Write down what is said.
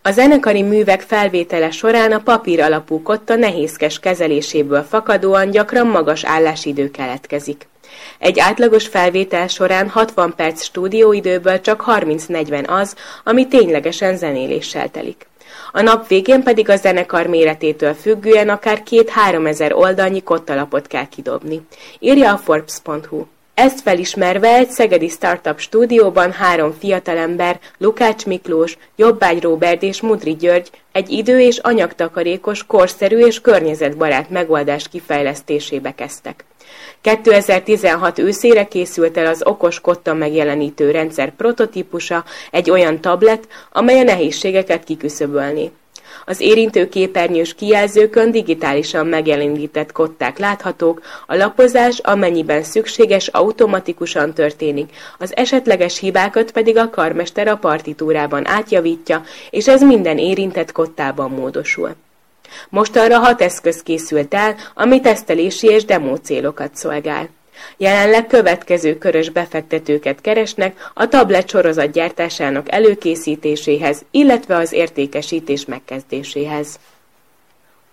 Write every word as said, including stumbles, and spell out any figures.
A zenekari művek felvétele során a papír alapú kotta nehézkes kezeléséből fakadóan gyakran magas állásidő keletkezik. Egy átlagos felvétel során hatvan perc stúdióidőből csak harminc-negyven az, ami ténylegesen zenéléssel telik. A nap végén pedig a zenekar méretétől függően akár két-háromezer oldalnyi kottalapot kell kidobni, írja a Forbes pont hu. Ezt felismerve egy szegedi startup stúdióban három fiatalember, Lukács Miklós, Jobbágy Róbert és Mudry György egy idő- és anyagtakarékos, korszerű és környezetbarát megoldás kifejlesztésébe kezdtek. kétezer-tizenhat őszére készült el az okos kotta megjelenítő rendszer prototípusa, egy olyan tablet, amely a nehézségeket kiküszöbölné. Az érintő képernyős kijelzőkön digitálisan megjelenített kották láthatók, a lapozás, amennyiben szükséges, automatikusan történik, az esetleges hibákat pedig a karmester a partitúrában átjavítja, és ez minden érintett kottában módosul. Mostanra hat eszköz készült el, ami tesztelési és demo célokat szolgál. Jelenleg következő körös befektetőket keresnek a tablet sorozatgyártásának előkészítéséhez, illetve az értékesítés megkezdéséhez.